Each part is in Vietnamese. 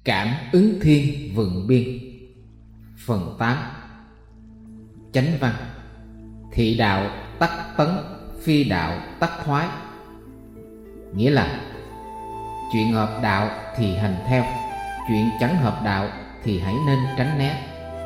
Cảm ứng thiên vượng biên. Phần 8. Chánh văn. Thị đạo tắc tấn, phi đạo tắc thoái. Nghĩa là chuyện hợp đạo thì hành theo, chuyện chẳng hợp đạo thì hãy nên tránh né.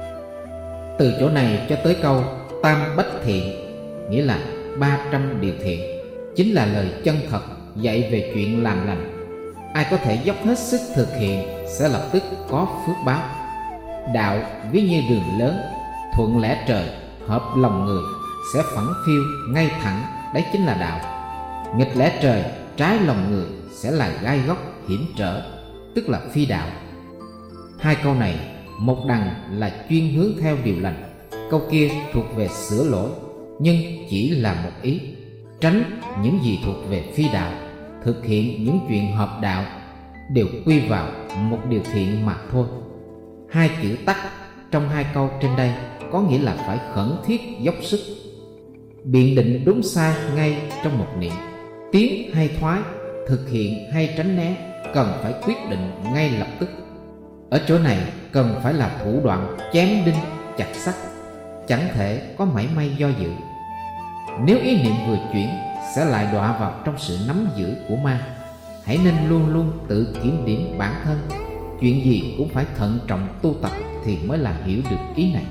Từ chỗ này cho tới câu tam bách thiện, nghĩa là 300 điều thiện, chính là lời chân thật dạy về chuyện làm lành. Ai có thể dốc hết sức thực hiện sẽ lập tức có phước báo. Đạo ví như đường lớn, thuận lẽ trời, hợp lòng người, sẽ phẳng phiu ngay thẳng, đấy chính là đạo. Nghịch lẽ trời, trái lòng người sẽ là gai góc hiểm trở, tức là phi đạo. Hai câu này, một đằng là chuyên hướng theo điều lành, câu kia thuộc về sửa lỗi, nhưng chỉ là một ý. Tránh những gì thuộc về phi đạo, thực hiện những chuyện hợp đạo, đều quy vào một điều thiện mà thôi. Hai chữ tắc trong hai câu trên đây có nghĩa là phải khẩn thiết dốc sức, biện định đúng sai ngay trong một niệm. Tiến hay thoái, thực hiện hay tránh né, cần phải quyết định ngay lập tức. Ở chỗ này cần phải là thủ đoạn chém đinh chặt sắt, chẳng thể có mảy may do dự. Nếu ý niệm vừa chuyển sẽ lại đọa vào trong sự nắm giữ của ma. Hãy nên luôn luôn tự kiểm điểm bản thân, chuyện gì cũng phải thận trọng tu tập thì mới là hiểu được ý này.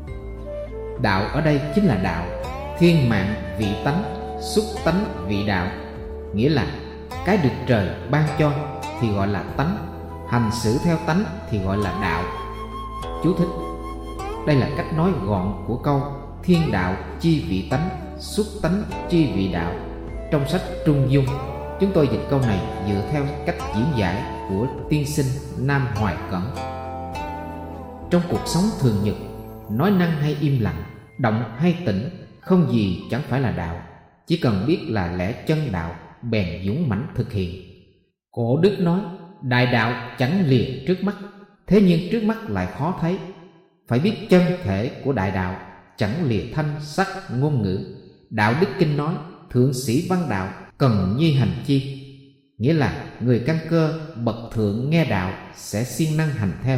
Đạo ở đây chính là đạo, thiên mạng vị tánh, xúc tánh vị đạo, nghĩa là cái được trời ban cho thì gọi là tánh, hành xử theo tánh thì gọi là đạo. Chú thích: đây là cách nói gọn của câu thiên đạo chi vị tánh, xúc tánh chi vị đạo trong sách Trung Dung. Chúng tôi dịch câu này dựa theo cách diễn giải của tiên sinh Nam Hoài Cẩn. Trong cuộc sống thường nhật, nói năng hay im lặng, động hay tĩnh, không gì chẳng phải là đạo. Chỉ cần biết là lẽ chân đạo, bèn dũng mãnh thực hiện. Cổ đức nói đại đạo chẳng lìa trước mắt, thế nhưng trước mắt lại khó thấy. Phải biết chân thể của đại đạo, chẳng lìa thanh sắc ngôn ngữ. Đạo đức kinh nói thượng sĩ văn đạo cần nhi hành chi, nghĩa là người căn cơ bậc thượng nghe đạo sẽ siêng năng hành theo.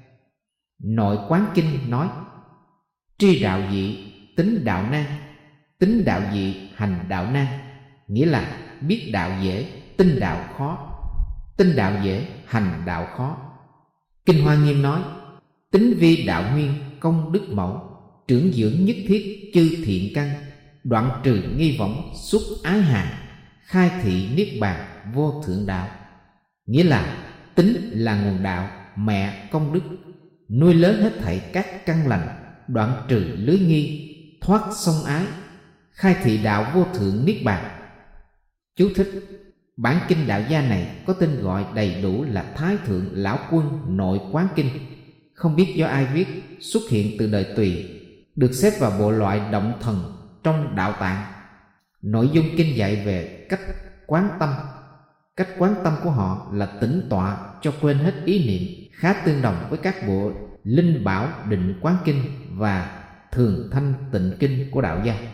Nội quán kinh nói tri đạo dị, tính đạo nan, tính đạo dị, hành đạo nan, nghĩa là biết đạo dễ, tin đạo khó, tin đạo dễ, hành đạo khó. Kinh Hoa Nghiêm nói tính vi đạo nguyên, công đức mẫu, trưởng dưỡng nhất thiết chư thiện căn, đoạn trừ nghi võng, xuất ái hàng, khai thị niết bàn vô thượng đạo. Nghĩa là tính là nguồn đạo, mẹ công đức, nuôi lớn hết thảy các căn lành, đoạn trừ lưới nghi, thoát sông ái, khai thị đạo vô thượng niết bàn. Chú thích: bản kinh đạo gia này có tên gọi đầy đủ là Thái Thượng Lão Quân Nội Quán Kinh, không biết do ai viết, xuất hiện từ đời Tùy, được xếp vào bộ loại động thần trong đạo tạng. Nội dung kinh dạy về cách quán tâm. Cách quán tâm của họ là tĩnh tọa cho quên hết ý niệm, khá tương đồng với các bộ Linh Bảo Định Quán Kinh và Thường Thanh Tịnh Kinh của đạo gia.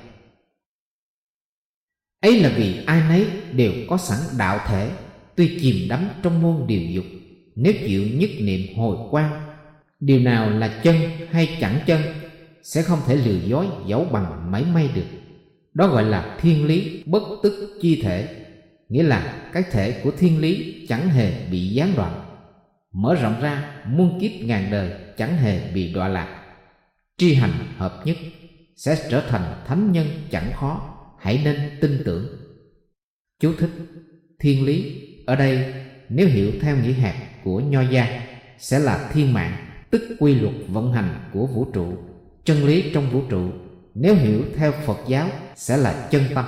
Ấy là vì ai nấy đều có sẵn đạo thể, tuy chìm đắm trong môn điều dục, nếu chịu nhất niệm hồi quang, điều nào là chân hay chẳng chân sẽ không thể lừa dối dẫu bằng mảy may được. Đó gọi là thiên lý bất tức chi thể, nghĩa là cái thể của thiên lý chẳng hề bị gián đoạn, mở rộng ra muôn kiếp ngàn đời chẳng hề bị đọa lạc. Tri hành hợp nhất sẽ trở thành thánh nhân chẳng khó, hãy nên tin tưởng. Chú thích: thiên lý ở đây nếu hiểu theo nghĩa hẹp của Nho gia sẽ là thiên mạng, tức quy luật vận hành của vũ trụ, chân lý trong vũ trụ. Nếu hiểu theo Phật giáo sẽ là chân tâm.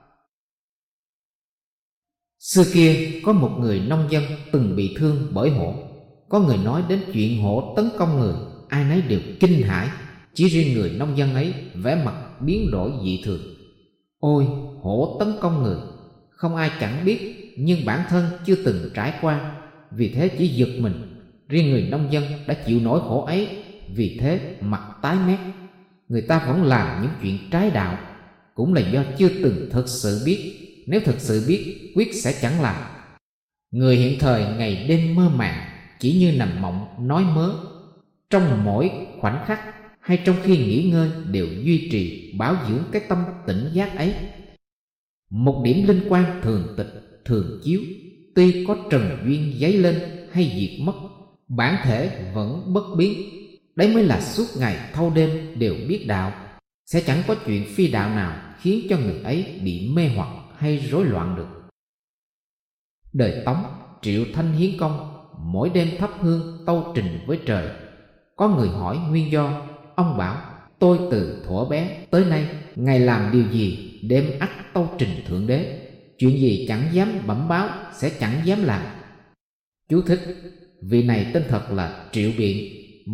Xưa kia có một người nông dân từng bị thương bởi hổ. Có người nói đến chuyện hổ tấn công người, ai nấy đều kinh hãi, chỉ riêng người nông dân ấy vẻ mặt biến đổi dị thường. Ôi, hổ tấn công người, không ai chẳng biết, nhưng bản thân chưa từng trải qua, vì thế chỉ giật mình. Riêng người nông dân đã chịu nổi khổ ấy, vì thế mặt tái mét. Người ta vẫn làm những chuyện trái đạo, cũng là do chưa từng thực sự biết. Nếu thực sự biết, quyết sẽ chẳng làm. Người hiện thời ngày đêm mơ màng, chỉ như nằm mộng nói mớ. Trong mỗi khoảnh khắc hay trong khi nghỉ ngơi đều duy trì bảo dưỡng cái tâm tỉnh giác ấy. Một điểm linh quang thường tịch thường chiếu, tuy có trần duyên dấy lên hay diệt mất, bản thể vẫn bất biến. Đấy mới là suốt ngày thâu đêm đều biết đạo. Sẽ chẳng có chuyện phi đạo nào khiến cho người ấy bị mê hoặc hay rối loạn được. Đời Tống, Triệu Thanh hiến công, mỗi đêm thắp hương tâu trình với trời. Có người hỏi nguyên do, ông bảo: tôi từ thuở bé tới nay, ngày làm điều gì đêm ắt tâu trình Thượng Đế. Chuyện gì chẳng dám bẩm báo, sẽ chẳng dám làm. Chú thích: vị này tên thật là Triệu Biện,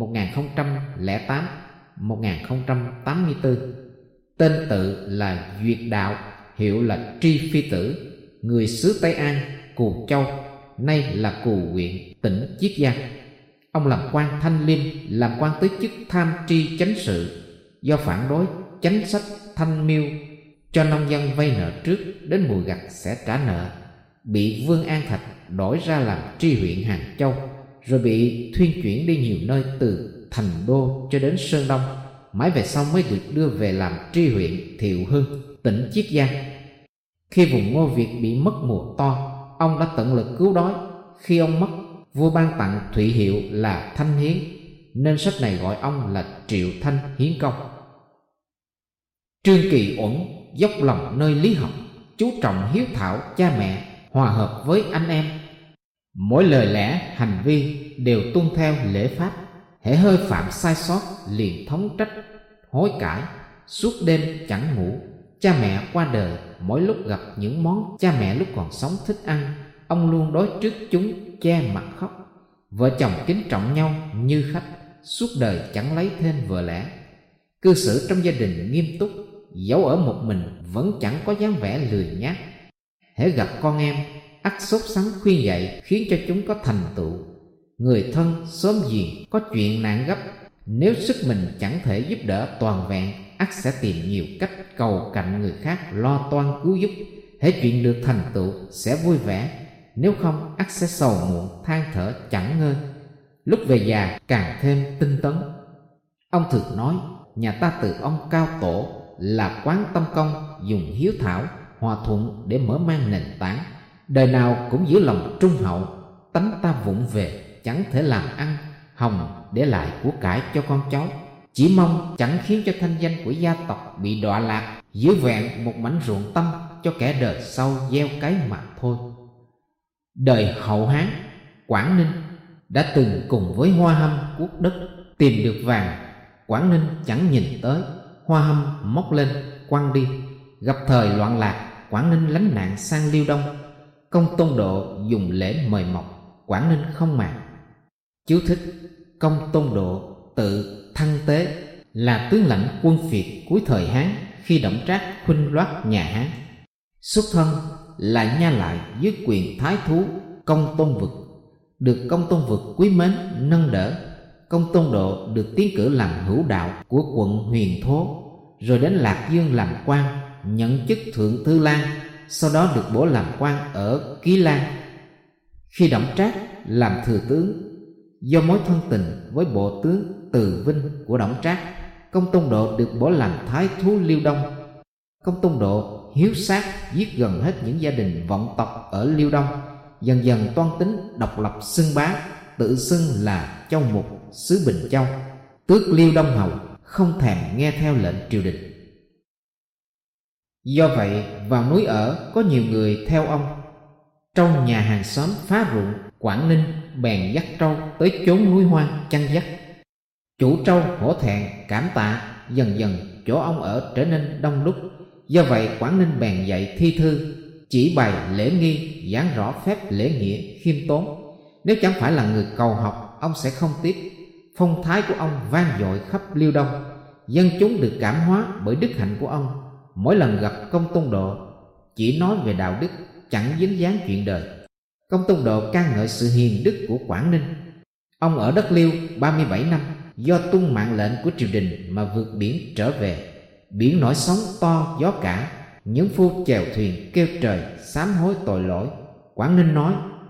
1008-1084. Tên tự là Duyệt Đạo, hiệu là Tri Phi Tử, người xứ Tây An, Cù Châu, nay là Cù huyện, tỉnh Chiết Giang. Ông làm quan Thanh Liêm, làm quan tới chức tham tri chánh sự. Do phản đối chánh sách Thanh Miêu, cho nông dân vay nợ trước, đến mùa gặt sẽ trả nợ, bị Vương An Thạch đổi ra làm tri huyện Hàng Châu, rồi bị thuyên chuyển đi nhiều nơi từ Thành Đô cho đến Sơn Đông, mãi về sau mới được đưa về làm tri huyện Thiệu Hưng, tỉnh Chiết Giang. Khi vùng Ngô Việt bị mất mùa to, ông đã tận lực cứu đói. Khi ông mất, vua ban tặng thụy hiệu là Thanh Hiến, nên sách này gọi ông là Triệu Thanh Hiến Công. Trương Kỳ Uẩn dốc lòng nơi lý học, chú trọng hiếu thảo cha mẹ, hòa hợp với anh em. Mỗi lời lẽ hành vi đều tuân theo lễ pháp, hễ hơi phạm sai sót liền thống trách hối cải, suốt đêm chẳng ngủ. Cha mẹ qua đời, mỗi lúc gặp những món cha mẹ lúc còn sống thích ăn, ông luôn đối trước chúng che mặt khóc. Vợ chồng kính trọng nhau như khách, suốt đời chẳng lấy thêm vợ lẽ. Cư xử trong gia đình nghiêm túc, dẫu ở một mình vẫn chẳng có dáng vẻ lười nhác. Hễ gặp con em, ắt sốt sắng khuyên dạy, khiến cho chúng có thành tựu. Người thân xóm giềng có chuyện nạn gấp, nếu sức mình chẳng thể giúp đỡ toàn vẹn, ắt sẽ tìm nhiều cách cầu cạnh người khác lo toan cứu giúp. Hễ chuyện được thành tựu sẽ vui vẻ, nếu không ắt sẽ sầu muộn than thở chẳng ngơi. Lúc về già càng thêm tinh tấn. Ông thường nói, nhà ta từ ông Cao Tổ là Quán Tâm Công dùng hiếu thảo, hòa thuận để mở mang nền tảng. Đời nào cũng giữ lòng trung hậu, tánh ta vụng về chẳng thể làm ăn, hòng để lại của cải cho con cháu. Chỉ mong chẳng khiến cho thanh danh của gia tộc bị đọa lạc, giữ vẹn một mảnh ruộng tâm cho kẻ đời sau gieo cấy mà thôi. Đời Hậu Hán, Quảng Ninh đã từng cùng với Hoa Hâm cuốc đất tìm được vàng. Quảng Ninh chẳng nhìn tới, Hoa Hâm móc lên quăng đi. Gặp thời loạn lạc, Quảng Ninh lánh nạn sang Liêu Đông. Công Tôn Độ dùng lễ mời mọc, Quảng Ninh không màng. Chú thích: Công Tôn Độ tự Thăng Tế, là tướng lãnh quân Việt cuối thời Hán khi Đổng Trác khuynh loát nhà Hán. Xuất thân là nha lại dưới quyền thái thú Công Tôn Vực, được Công Tôn Vực quý mến nâng đỡ. Công Tôn Độ được tiến cử làm hữu đạo của quận Huyền Thố, rồi đến Lạc Dương làm quan, nhận chức thượng thư lang, sau đó được bổ làm quan ở Ký Lan. Khi Đổng Trác làm thừa tướng, do mối thân tình với bộ tướng Từ Vinh của Đổng Trác, Công Tôn Độ được bổ làm thái thú Liêu Đông. Công Tôn Độ hiếu sát, giết gần hết những gia đình vọng tộc ở Liêu Đông, dần dần toan tính độc lập xưng bá, tự xưng là Châu Mục xứ Bình Châu, tước Liêu Đông hầu, không thèm nghe theo lệnh triều đình. Do vậy vào núi ở có nhiều người theo ông. Trong nhà hàng xóm phá ruộng, Quảng Ninh bèn dắt trâu tới chốn núi hoang chăn dắt. Chủ trâu hổ thẹn cảm tạ, dần dần chỗ ông ở trở nên đông đúc. Do vậy Quảng Ninh bèn dạy thi thư, chỉ bày lễ nghi, giảng rõ phép lễ nghĩa khiêm tốn. Nếu chẳng phải là người cầu học, ông sẽ không tiếp. Phong thái của ông vang dội khắp Liêu Đông, dân chúng được cảm hóa bởi đức hạnh của ông. Mỗi lần gặp Công Tôn Độ chỉ nói về đạo đức, chẳng dính dáng chuyện đời. Công Tôn Độ ca ngợi sự hiền đức của Quảng Ninh. Ông ở đất Liêu 37 năm, do tuân mạng lệnh của triều đình mà vượt biển trở về. Biển nổi sóng to gió cả, những phu chèo thuyền kêu trời sám hối tội lỗi. Quảng Ninh nói,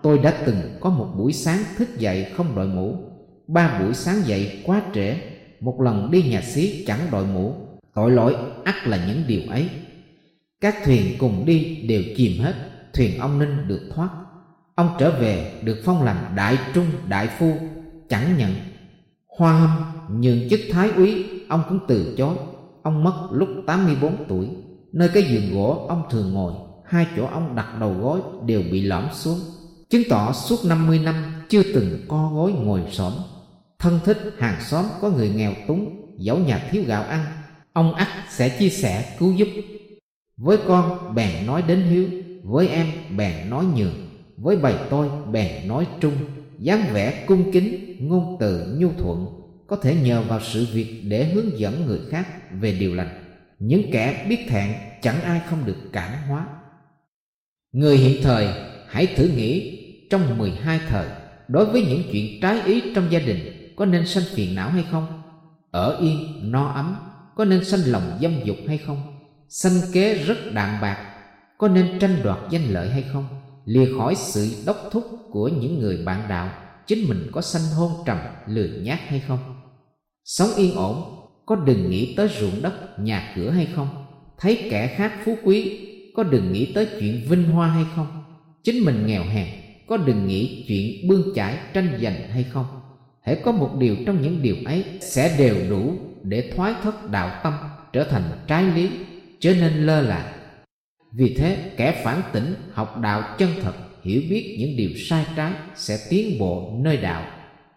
tôi đã từng có một buổi sáng thức dậy không đội mũ, 3 buổi sáng dậy quá trễ, một lần đi nhà xí chẳng đội mũ. Tội lỗi ắt là những điều ấy. Các thuyền cùng đi đều chìm hết, thuyền ông Ninh được thoát. Ông trở về được phong làm đại trung đại phu, chẳng nhận. Hoa Hâm nhường chức thái úy, ông cũng từ chối. Ông mất lúc 84 tuổi. Nơi cái giường gỗ ông thường ngồi, 2 chỗ ông đặt đầu gối đều bị lõm xuống, chứng tỏ suốt 50 năm chưa từng co gối ngồi xổm. Thân thích hàng xóm có người nghèo túng, dẫu nhà thiếu gạo ăn, ông ắt sẽ chia sẻ cứu giúp. Với con bèn nói đến hiếu, với em bèn nói nhường, với bầy tôi bèn nói trung. Dáng vẻ cung kính, ngôn từ nhu thuận, có thể nhờ vào sự việc để hướng dẫn người khác về điều lành. Những kẻ biết thẹn chẳng ai không được cảm hóa. Người hiện thời hãy thử nghĩ, trong 12 thời, đối với những chuyện trái ý trong gia đình có nên sanh phiền não hay không? Ở yên no ấm có nên sanh lòng dâm dục hay không? Sanh kế rất đạm bạc có nên tranh đoạt danh lợi hay không? Lìa khỏi sự đốc thúc của những người bạn đạo, chính mình có sanh hôn trầm lười nhác hay không? Sống yên ổn có đừng nghĩ tới ruộng đất nhà cửa hay không? Thấy kẻ khác phú quý có đừng nghĩ tới chuyện vinh hoa hay không? Chính mình nghèo hèn có đừng nghĩ chuyện bươn chải tranh giành hay không? Hễ có một điều trong những điều ấy sẽ đều đủ để thoái thất đạo tâm, trở thành trái lý, trở nên lơ là. Vì thế kẻ phản tỉnh học đạo chân thật, hiểu biết những điều sai trái sẽ tiến bộ nơi đạo.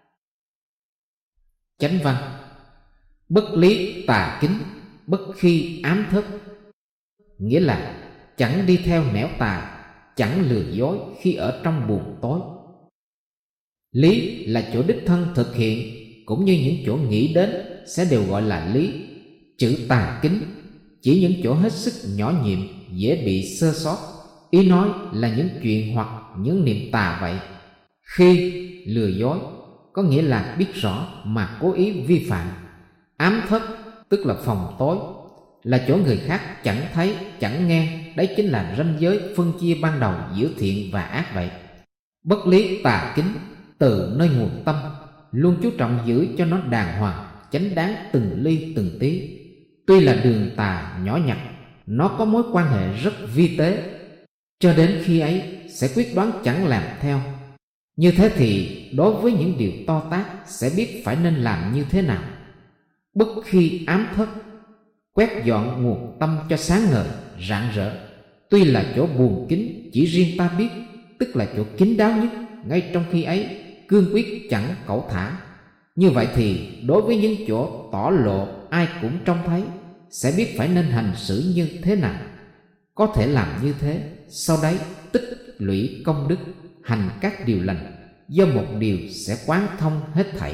Chánh văn: bất lý tà kính, bất khi ám thất. Nghĩa là chẳng đi theo nẻo tà, chẳng lừa dối khi ở trong buồng tối. Lý là chỗ đích thân thực hiện, cũng như những chỗ nghĩ đến sẽ đều gọi là lý. Chữ tà kính chỉ những chỗ hết sức nhỏ nhiệm, dễ bị sơ sót. Ý nói là những chuyện hoặc những niệm tà vậy. Khi lừa dối có nghĩa là biết rõ mà cố ý vi phạm. Ám thất tức là phòng tối, là chỗ người khác chẳng thấy chẳng nghe. Đấy chính là ranh giới phân chia ban đầu giữa thiện và ác vậy. Bất lý tà kính từ nơi nguồn tâm, luôn chú trọng giữ cho nó đàng hoàng, chánh đáng từng ly từng tí. Tuy là đường tà nhỏ nhặt, nó có mối quan hệ rất vi tế, cho đến khi ấy sẽ quyết đoán chẳng làm theo. Như thế thì đối với những điều to tát sẽ biết phải nên làm như thế nào. Bất khi ám thất, quét dọn nguồn tâm cho sáng ngời rạng rỡ. Tuy là chỗ buồn kín chỉ riêng ta biết, tức là chỗ kín đáo nhất, ngay trong khi ấy cương quyết chẳng cẩu thả. Như vậy thì đối với những chỗ tỏ lộ ai cũng trông thấy, sẽ biết phải nên hành xử như thế nào. Có thể làm như thế, sau đấy tích lũy công đức, hành các điều lành, do một điều sẽ quán thông hết thảy.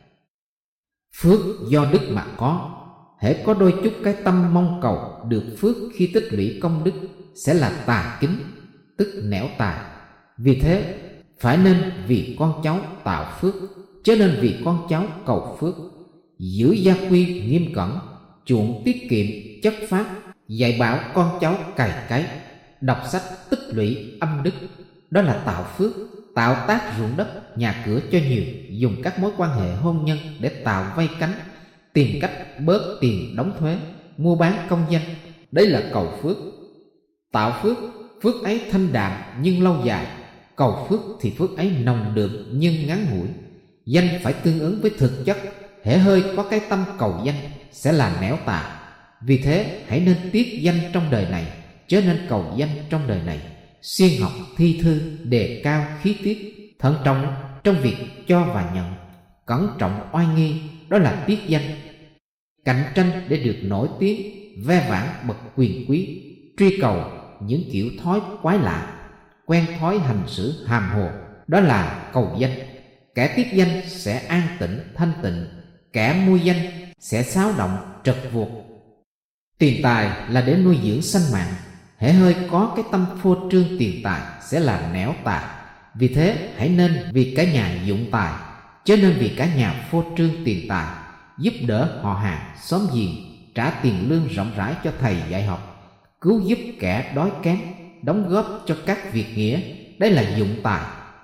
Phước do đức mà có, hễ có đôi chút cái tâm mong cầu được phước khi tích lũy công đức sẽ là tà kính, tức nẻo tà. Vì thế phải nên vì con cháu tạo phước, chớ nên vì con cháu cầu phước. Giữ gia quy nghiêm cẩn, chuộng tiết kiệm chất phát, dạy bảo con cháu cày cấy, đọc sách tích lũy âm đức. Đó là tạo phước, tạo tác ruộng đất nhà cửa cho nhiều, dùng các mối quan hệ hôn nhân để tạo vây cánh, tìm cách bớt tiền đóng thuế, mua bán công danh. Đấy là cầu phước. Tạo phước, phước ấy thanh đạm nhưng lâu dài. Cầu phước thì phước ấy nồng đượm nhưng ngắn ngủi. Danh phải tương ứng với thực chất, hễ hơi có cái tâm cầu danh sẽ là nẻo tà. Vì thế hãy nên tiếc danh trong đời này, chớ nên cầu danh trong đời này. Xuyên học thi thư, đề cao khí tiết, thận trọng trong việc cho và nhận, cẩn trọng oai nghi, đó là tiếc danh. Cạnh tranh để được nổi tiếng, ve vãn bậc quyền quý, truy cầu những kiểu thói quái lạ, quen thói hành xử hàm hồ, đó là cầu danh. Kẻ tiếc danh sẽ an tĩnh thanh tịnh, kẻ mua danh sẽ xáo động trật vuột. Tiền tài là để nuôi dưỡng sanh mạng, hễ hơi có cái tâm phô trương tiền tài sẽ là nẻo tà. Vì thế hãy nên vì cả nhà dụng tài, chớ nên vì cả nhà phô trương tiền tài. Giúp đỡ họ hàng xóm giềng, trả tiền lương rộng rãi cho thầy dạy học, cứu giúp kẻ đói kém, đóng góp cho các việc nghĩa, đấy là dụng tài.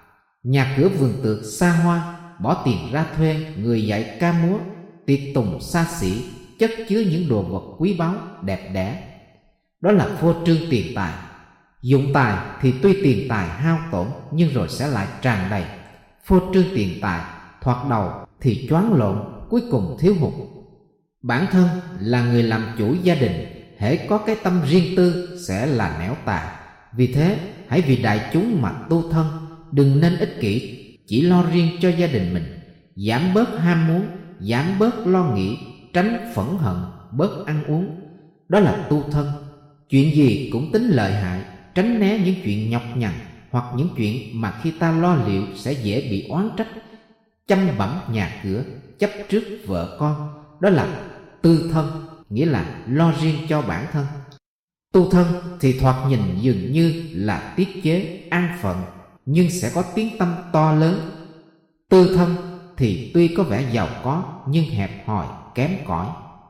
Nhà cửa vườn tược xa hoa, bỏ tiền ra thuê người dạy ca múa, tiệc tùng xa xỉ, chất chứa những đồ vật quý báu đẹp đẽ. Đó là phô trương tiền tài. Dụng tài thì tuy tiền tài hao tổn nhưng rồi sẽ lại tràn đầy. Phô trương tiền tài thoạt đầu thì choáng lộn, cuối cùng thiếu hụt. Bản thân là người làm chủ gia đình, hễ có cái tâm riêng tư sẽ là nẻo tà. Vì thế hãy vì đại chúng mà tu thân, đừng nên ích kỷ, chỉ lo riêng cho gia đình mình. Giảm bớt ham muốn, giảm bớt lo nghĩ, tránh phẫn hận, bớt ăn uống. Đó là tu thân. Chuyện gì cũng tính lợi hại, tránh né những chuyện nhọc nhằn hoặc những chuyện mà khi ta lo liệu sẽ dễ bị oán trách. Chăm bẵm nhà cửa, chấp trước vợ con, đó là tư thân, nghĩa là lo riêng cho bản thân. Tu thân thì thoạt nhìn dường như là tiết chế, an phận, nhưng sẽ có tiếng tăm to lớn. Tư thân thì tuy có vẻ giàu có nhưng hẹp hòi, kém cỏi.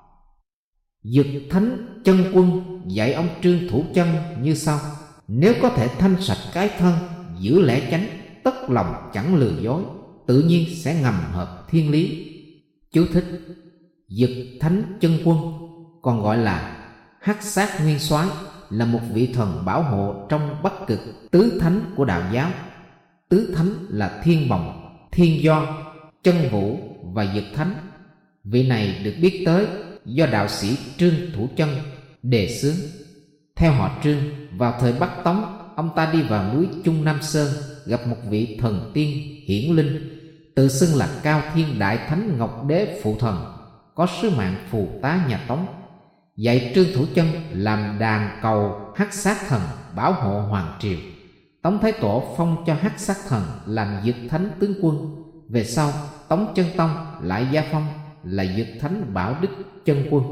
Dực Thánh Chân Quân dạy ông Trương Thủ Chân như sau: nếu có thể thanh sạch cái thân, giữ lẽ chánh, tất lòng chẳng lừa dối, tự nhiên sẽ ngầm hợp thiên lý. Chú thích: Dực Thánh Chân Quân, còn gọi là Hắc Sát Nguyên Soái, là một vị thần bảo hộ trong Bắc Cực tứ thánh của đạo giáo. Tứ thánh là Thiên Bồng, Thiên Do, Chân Vũ và Dực Thánh. Vị này được biết tới do đạo sĩ Trương Thủ Chân đề xướng. Theo họ Trương, vào thời Bắc Tống, ông ta đi vào núi Chung Nam Sơn, gặp một vị thần tiên hiển linh, tự xưng là Cao Thiên Đại Thánh Ngọc Đế Phụ Thần, có sứ mạng phù tá nhà Tống, dạy Trương Thủ Chân làm đàn cầu Hắc Sát Thần bảo hộ hoàng triều. Tống Thái Tổ phong cho Hắc Sát Thần làm Dực Thánh tướng quân. Về sau, Tống Chân Tông lại gia phong là Dực Thánh Bảo Đức Chân Quân.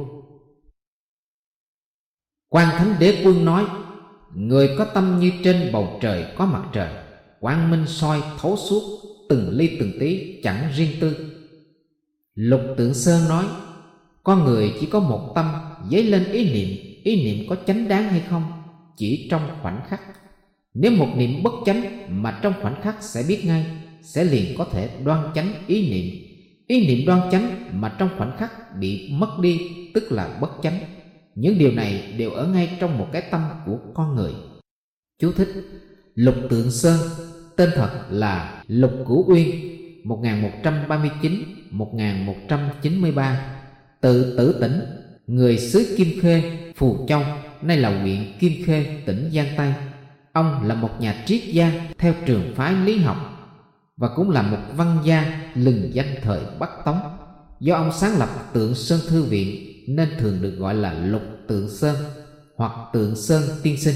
Quan Thánh Đế Quân nói: người có tâm như trên bầu trời có mặt trời, quang minh soi thấu suốt, từng ly từng tí chẳng riêng tư. Lục Tượng Sơn nói: con người chỉ có một tâm, dấy lên ý niệm có chánh đáng hay không chỉ trong khoảnh khắc. Nếu một niệm bất chánh mà trong khoảnh khắc sẽ biết ngay, sẽ liền có thể đoan chánh ý niệm đoan chánh mà trong khoảnh khắc bị mất đi, tức là bất chánh. Những điều này đều ở ngay trong một cái tâm của con người. Chú thích: Lục Tượng Sơn tên thật là Lục Cửu Uyên, 1139-1193, tự Tử Tỉnh, người xứ Kim Khê, Phù Châu, nay là huyện Kim Khê, tỉnh Giang Tây. Ông là một nhà triết gia theo trường phái lý học và cũng là một văn gia lừng danh thời Bắc Tống. Do ông sáng lập Tượng Sơn Thư Viện nên thường được gọi là Lục Tượng Sơn hoặc Tượng Sơn Tiên Sinh.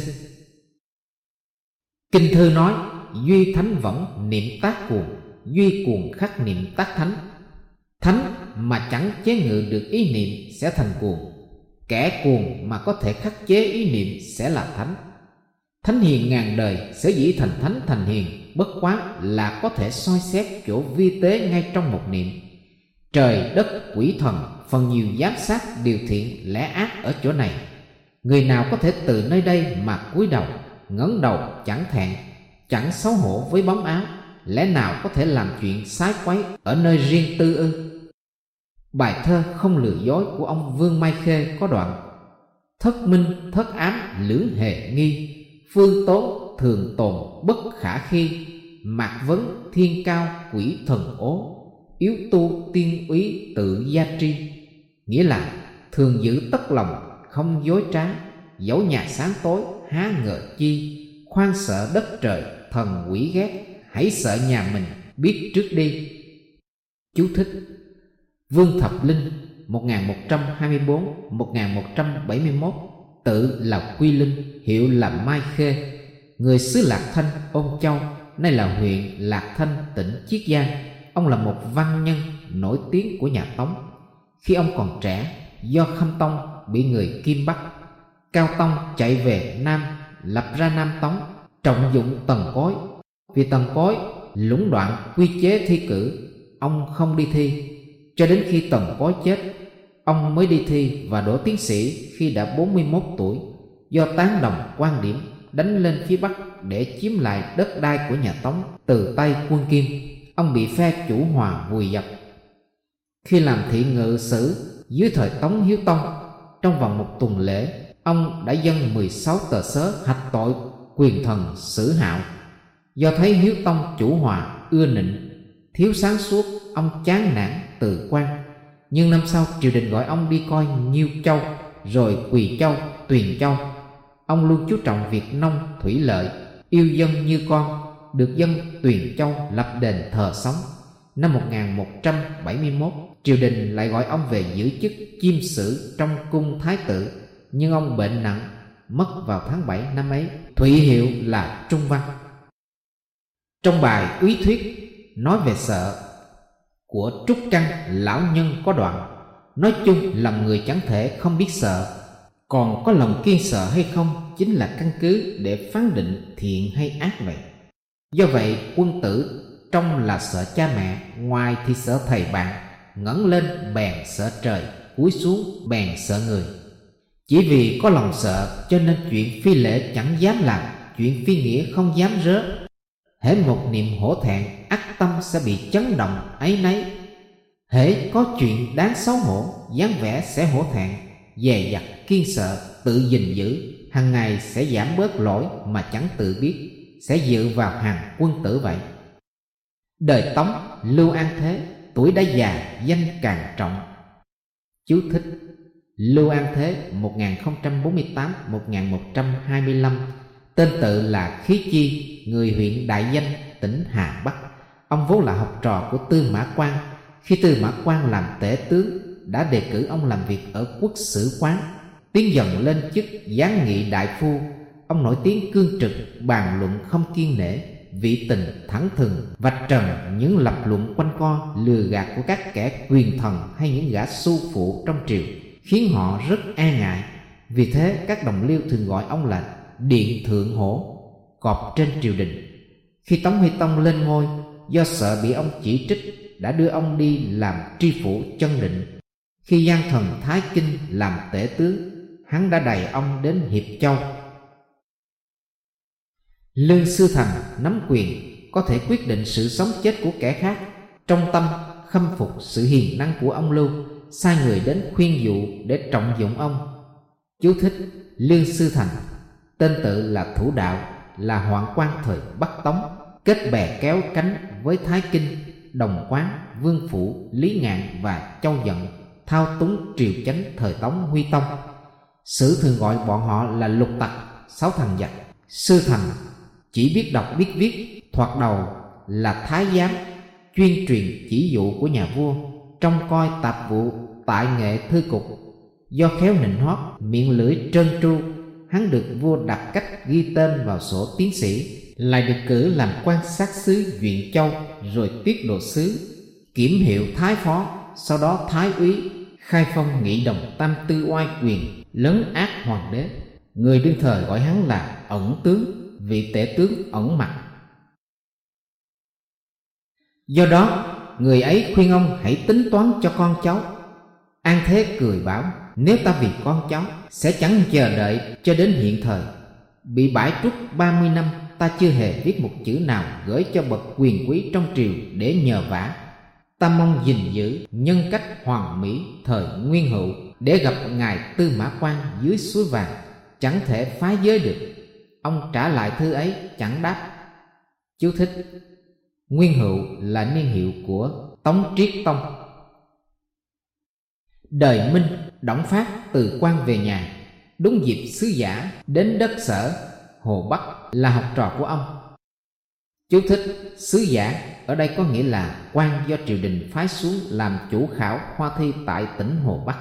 Kinh thư nói: duy thánh võng niệm tác cuồng, duy cuồng khắc niệm tác thánh. Thánh mà chẳng chế ngự được ý niệm sẽ thành cuồng, kẻ cuồng mà có thể khắc chế ý niệm sẽ là thánh. Thánh hiền ngàn đời sở dĩ thành thánh thành hiền, bất quá là có thể soi xét chỗ vi tế ngay trong một niệm. Trời đất quỷ thần phần nhiều giám sát điều thiện lẽ ác ở chỗ này. Người nào có thể từ nơi đây mà cúi đầu, ngẩng đầu chẳng thẹn, chẳng xấu hổ với bóng áo, lẽ nào có thể làm chuyện sái quấy ở nơi riêng tư ư? Bài thơ Không lừa dối của ông Vương Mai Khê có đoạn: thất minh thất ám lưỡng hề nghi, phương tốn thường tồn bất khả khi, mạc vấn thiên cao quỷ thần ố, yếu tu tiên úy tự gia tri. Nghĩa là thường giữ tất lòng không dối trá, dẫu nhà sáng tối há ngờ chi, khoan sợ đất trời thần quỷ ghét, hãy sợ nhà mình biết trước đi. Chú thích: Vương Thập Linh 1124-1171, tự là Quy Linh, hiệu là Mai Khê, người xứ Lạc Thanh, Ôn Châu, nay là huyện Lạc Thanh, tỉnh Chiết Giang. Ông là một văn nhân nổi tiếng của nhà Tống. Khi ông còn trẻ, do Khâm Tông bị người Kim bắt, Cao Tông chạy về Nam, lập ra Nam Tống, trọng dụng Tần Cối. Vì Tần Cối lũng đoạn quy chế thi cử, ông không đi thi, cho đến khi Tần Cối chết, ông mới đi thi và đỗ tiến sĩ khi đã 41 tuổi. Do tán đồng quan điểm đánh lên phía Bắc để chiếm lại đất đai của nhà Tống từ tay quân Kim. Ông bị phe Chủ Hòa vùi dập. Khi làm thị ngự sử dưới thời Tống Hiếu Tông, trong vòng một tuần lễ, ông đã dâng 16 tờ sớ hạch tội quyền thần Sử Hạo. Do thấy Hiếu Tông Chủ Hòa ưa nịnh, thiếu sáng suốt, ông chán nản từ quan. Nhưng năm sau triều đình gọi ông đi coi Nhiêu Châu, rồi Quỳ Châu, Tuyền Châu. Ông luôn chú trọng việc nông thủy lợi, yêu dân như con, được dân Tuyền Châu lập đền thờ sống. Năm 1171, triều đình lại gọi ông về giữ chức chiêm sử trong cung thái tử, nhưng ông bệnh nặng, mất vào tháng 7 năm ấy, thụy hiệu là Trung Văn. Trong bài Úy Thuyết nói về sợ của Trúc Trăng, lão nhân có đoạn: nói chung lòng người chẳng thể không biết sợ, còn có lòng kiêng sợ hay không chính là căn cứ để phán định thiện hay ác vậy. Do vậy quân tử trong là sợ cha mẹ, ngoài thì sợ thầy bạn, ngẩng lên bèn sợ trời, cúi xuống bèn sợ người. Chỉ vì có lòng sợ cho nên chuyện phi lễ chẳng dám làm, chuyện phi nghĩa không dám rớ. Hễ một niệm hổ thẹn, ắt tâm sẽ bị chấn động áy náy. Hễ có chuyện đáng xấu hổ, dáng vẻ sẽ hổ thẹn, dè dặt kiêng sợ, tự gìn giữ, hàng ngày sẽ giảm bớt lỗi mà chẳng tự biết, sẽ dự vào hàng quân tử vậy. Đời Tống, Lưu An Thế, tuổi đã già, danh càng trọng. Chú thích: Lưu An Thế 1048-1125, tên tự là Khí Chi, người huyện Đại Danh, tỉnh Hà Bắc. Ông vốn là học trò của Tư Mã Quan. Khi Tư Mã Quan làm tể tướng, đã đề cử ông làm việc ở Quốc Sử Quán. Tiến dần lên chức giáng nghị đại phu. Ông nổi tiếng cương trực, bàn luận không kiêng nể, vị tình thẳng thừng, vạch trần những lập luận quanh co lừa gạt của các kẻ quyền thần hay những gã su phụ trong triều, khiến họ rất e ngại. Vì thế các đồng liêu thường gọi ông là Điện Thượng Hổ, cọp trên triều đình. Khi Tống Huy Tông lên ngôi, do sợ bị ông chỉ trích, đã đưa ông đi làm tri phủ Chân Định. Khi gian thần Thái Kinh làm tể tướng, hắn đã đày ông đến Hiệp Châu. Lương Sư Thành nắm quyền, có thể quyết định sự sống chết của kẻ khác. Trong tâm khâm phục sự hiền năng của ông Lưu, sai người đến khuyên dụ để trọng dụng ông. Chú thích: Lương Sư Thành, tên tự là Thủ Đạo, là hoạn quan thời Bắc Tống, kết bè kéo cánh với Thái Kinh, Đồng Quán, Vương Phủ, Lý Ngạn và Châu Dận, thao túng triều chánh thời Tống Huy Tông. Sử thường gọi bọn họ là lục tặc, sáu thằng giặc. Sư Thành chỉ biết đọc biết viết, thoạt đầu là thái giám, chuyên truyền chỉ dụ của nhà vua, trông coi tạp vụ tại nghệ thư cục. Do khéo nịnh hót, miệng lưỡi trơn tru, hắn được vua đặt cách ghi tên vào sổ tiến sĩ, lại được cử làm quan sát sứ Duyện Châu, rồi tiết độ sứ, kiểm hiệu thái phó, sau đó thái úy, khai phong nghị đồng tam tư oai quyền, lớn ác hoàng đế. Người đương thời gọi hắn là Ẩn Tướng, vị tể tướng ẩn mặt. Do đó người ấy khuyên ông hãy tính toán cho con cháu. An Thế cười bảo: nếu ta vì con cháu, sẽ chẳng chờ đợi cho đến hiện thời. Bị bãi truất 30 năm, ta chưa hề viết một chữ nào gửi cho bậc quyền quý trong triều để nhờ vả. Ta mong gìn giữ nhân cách hoàn mỹ thời Nguyên Hữu, để gặp ngài Tư Mã Quan dưới suối vàng, chẳng thể phá giới được. Ông trả lại thư ấy chẳng đáp. Chú thích: Nguyên Hữu là niên hiệu của Tống Triết Tông. Đời Minh, Đổng Phát từ quan về nhà, đúng dịp sứ giả đến đất Sở, Hồ Bắc, là học trò của ông. Chú thích: sứ giả ở đây có nghĩa là quan do triều đình phái xuống làm chủ khảo khoa thi tại tỉnh Hồ Bắc.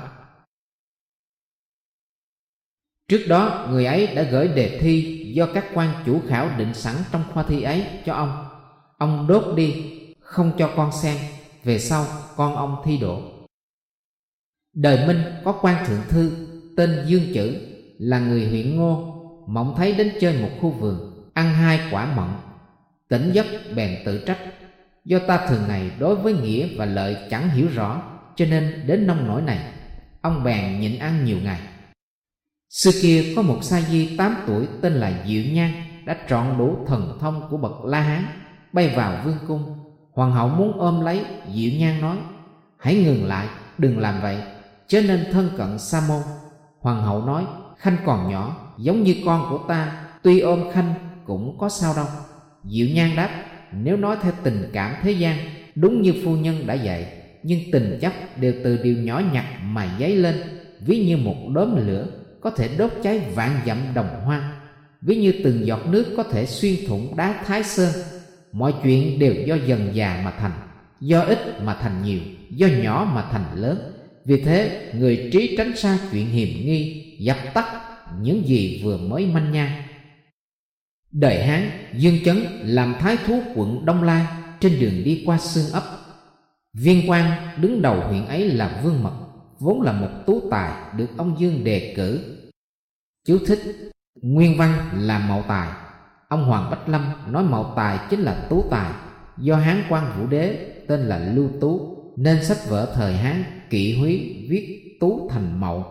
Trước đó người ấy đã gửi đề thi do các quan chủ khảo định sẵn trong khoa thi ấy cho ông. Ông đốt đi, không cho con xem. Về sau con ông thi đỗ. Đời Minh có quan thượng thư tên Dương Chử, là người huyện Ngô. Mộng thấy đến chơi một khu vườn, ăn 2 quả mận, tỉnh giấc bèn tự trách: do ta thường ngày đối với nghĩa và lợi chẳng hiểu rõ, cho nên đến nông nỗi này. Ông bèn nhịn ăn nhiều ngày. Xưa kia có một sa di 8 tuổi tên là Diệu Nhan, đã trọn đủ thần thông của bậc La Hán, bay vào vương cung. Hoàng hậu muốn ôm lấy, Diệu Nhan nói: hãy ngừng lại, đừng làm vậy, chớ nên thân cận Sa môn. Hoàng hậu nói: Khanh còn nhỏ, giống như con của ta, tuy ôm Khanh cũng có sao đâu. Diệu Nhan đáp: nếu nói theo tình cảm thế gian, đúng như phu nhân đã dạy, nhưng tình chấp đều từ điều nhỏ nhặt mà dấy lên, ví như một đốm lửa có thể đốt cháy vạn dặm đồng hoang, ví như từng giọt nước có thể xuyên thủng đá Thái Sơn. Mọi chuyện đều do dần dà mà thành, do ít mà thành nhiều, do nhỏ mà thành lớn. Vì thế người trí tránh xa chuyện hiềm nghi, dập tắt những gì vừa mới manh nha. Đời Hán, Dương Chấn làm thái thú quận Đông Lai, trên đường đi qua Xương Ấp. Viên quan đứng đầu huyện ấy là Vương Mật, vốn là một tú tài được ông Dương đề cử. Chú thích: nguyên văn là mậu tài. Ông Hoàng Bách Lâm nói mậu tài chính là tú tài, do Hán Quang Vũ Đế tên là Lưu Tú, nên sách vở thời Hán Kỵ Húy viết tú thành mậu.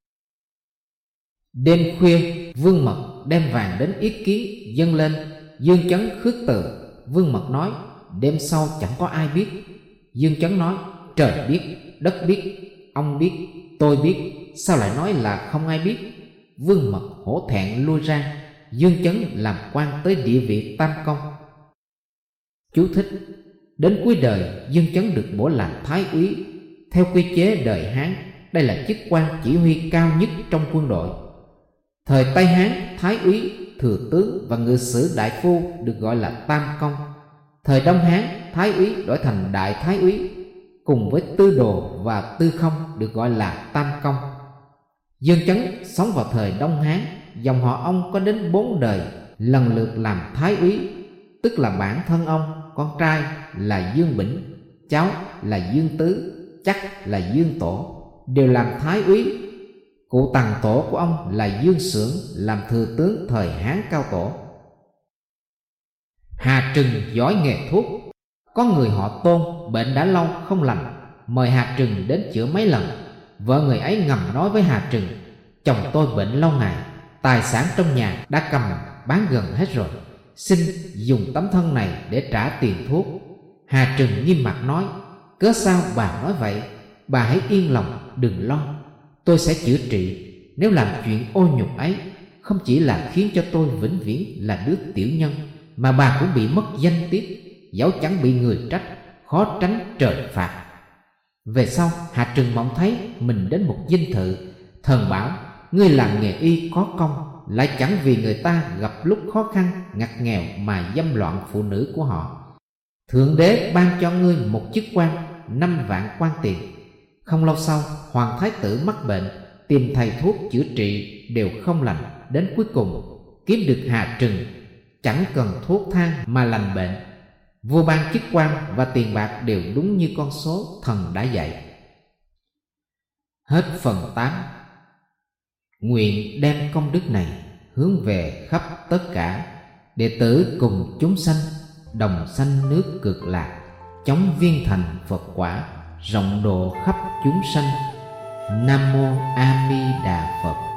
Đêm khuya, Vương Mật đem vàng đến yết kiến dâng lên. Dương Chấn khước từ. Vương Mật nói: đêm sau chẳng có ai biết. Dương Chấn nói: trời biết, đất biết, ông biết, tôi biết, sao lại nói là không ai biết? Vương Mật hổ thẹn lui ra. Dương Chấn làm quan tới địa vị tam công. Chú thích: đến cuối đời, Dương Chấn được bổ làm thái úy. Theo quy chế đời Hán, đây là chức quan chỉ huy cao nhất trong quân đội. Thời Tây Hán, thái úy, thừa tướng và ngự sử đại phu được gọi là tam công. Thời Đông Hán, thái úy đổi thành đại thái úy, cùng với tư đồ và tư không được gọi là tam công. Dương Chấn sống vào thời Đông Hán, dòng họ ông có đến 4 đời lần lượt làm thái úy, tức là bản thân ông, con trai là Dương Bỉnh, cháu là Dương Tứ, chắc là Dương Tổ, đều làm thái úy. Cụ Tằng Tổ của ông là Dương Xưởng, làm thừa tướng thời Hán Cao Tổ. Hà Trừng giỏi nghề thuốc. Có người họ Tôn bệnh đã lâu không lành, mời Hà Trừng đến chữa mấy lần. Vợ người ấy ngầm nói với Hà Trừng: chồng tôi bệnh lâu ngày, tài sản trong nhà đã cầm bán gần hết rồi, xin dùng tấm thân này để trả tiền thuốc. Hà Trừng nghiêm mặt nói: cớ sao bà nói vậy? Bà hãy yên lòng, đừng lo, tôi sẽ chữa trị. Nếu làm chuyện ô nhục ấy, không chỉ là khiến cho tôi vĩnh viễn là đứa tiểu nhân, mà bà cũng bị mất danh tiết, dẫu chẳng bị người trách, khó tránh trời phạt. Về sau, Hà Trừng mong thấy mình đến một dinh thự. Thần bảo: ngươi làm nghề y có công, lại chẳng vì người ta gặp lúc khó khăn ngặt nghèo mà dâm loạn phụ nữ của họ. Thượng đế ban cho ngươi một chức quan, 5 vạn quan tiền. Không lâu sau, Hoàng Thái tử mắc bệnh, tìm thầy thuốc chữa trị đều không lành. Đến cuối cùng kiếm được Hà Trừng, chẳng cần thuốc thang mà lành bệnh. Vua ban chức quan và tiền bạc đều đúng như con số thần đã dạy. Hết phần 8. Nguyện đem công đức này hướng về khắp tất cả đệ tử cùng chúng sanh, đồng sanh nước Cực Lạc, chống viên thành Phật quả, rộng độ khắp chúng sanh. Nam mô A Di Đà Phật.